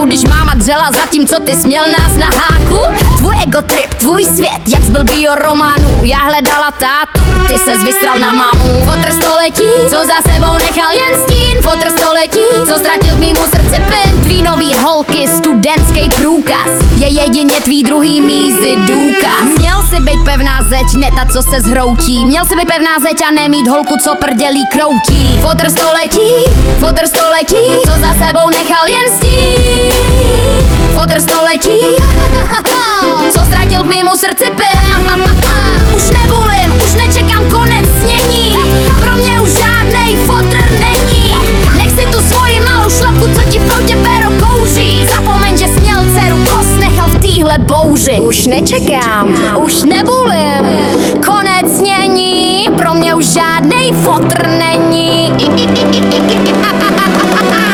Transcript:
když máma dřela za tím, co ty směl nás na háku. Tvůj ego trip, tvůj svět, jak z blbýho románu. Já hledala tátu, ty ses vystral na mámu. Fotr století, co za sebou nechal jen stín. Fotr století, co ztratil k mýmu srdci plyn. Tvý nový holky, studentský průkaz je jedině tvý druhý mízy důkaz. Měl si být pevná zeď, ne ta, co se zhroutí. Měl si být pevná zeď a nemít holku, co prdělí kroutí. Fotr století, co za sebou nechal jen stín. Fotr století, co ztratil k mýmu srdci plyn. Už nebulím, už nečekám konec snění. Pro mě už žádnej fotr není. Nech si tu svoji malou šlapku, co ti pro tebe kouří. Zapomeň, že jsi měl dceru, kost nechal v téhle bouři. Už nečekám, už nebulím, konec snění. Pro mě už žádnej fotr není.